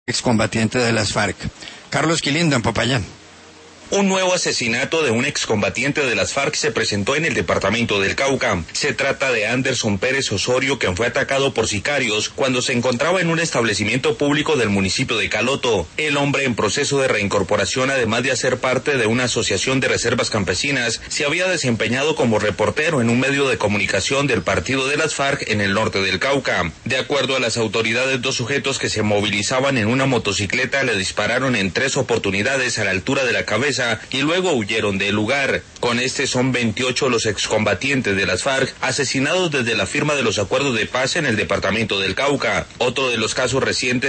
excombatiente de las FARC. Carlos Quilindo, en Popayán. Un nuevo asesinato de un excombatiente de las FARC se presentó en el departamento del Cauca. Se trata de Anderson Pérez Osorio, quien fue atacado por sicarios cuando se encontraba en un establecimiento público del municipio de Caloto. El hombre, en proceso de reincorporación, además de hacer parte de una asociación de reservas campesinas, se había desempeñado como reportero en un medio de comunicación del partido de las FARC en el norte del Cauca. De acuerdo a las autoridades, 2 sujetos que se movilizaban en una motocicleta le dispararon en 3 oportunidades a la altura de la cabeza y luego huyeron del lugar. Con este son 28 los excombatientes de las FARC asesinados desde la firma de los acuerdos de paz en el departamento del Cauca. Otro de los casos recientes